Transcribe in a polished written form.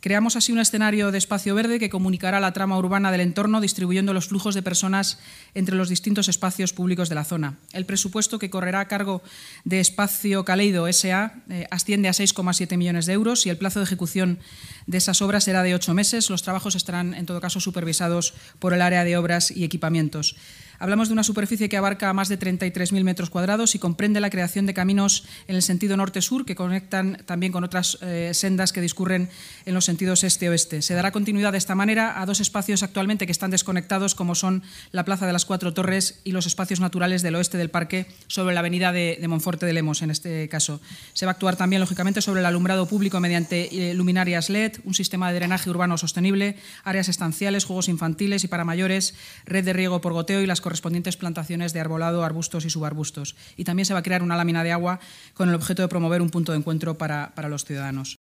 Creamos así un escenario de espacio verde que comunicará la trama urbana del entorno, distribuyendo los flujos de personas entre los distintos espacios públicos de la zona. El presupuesto que correrá a cargo de Espacio Caleido S.A. asciende a 6,7 millones de euros y el plazo de ejecución de esas obras será de 8 meses. Los trabajos estarán, en todo caso, supervisados por el área de obras y equipamientos. Hablamos de una superficie que abarca más de 33.000 metros cuadrados y comprende la creación de caminos en el sentido norte-sur que conectan también con otras sendas que discurren en los sentidos este-oeste. Se dará continuidad de esta manera a dos espacios actualmente que están desconectados, como son la Plaza de las Cuatro Torres y los espacios naturales del oeste del parque sobre la avenida de Monforte de Lemos, en este caso. Se va a actuar también, lógicamente, sobre el alumbrado público mediante luminarias LED, un sistema de drenaje urbano sostenible, áreas estanciales, juegos infantiles y para mayores, red de riego por goteo y las correspondientes plantaciones de arbolado, arbustos y subarbustos. Y también se va a crear una lámina de agua con el objeto de promover un punto de encuentro para los ciudadanos.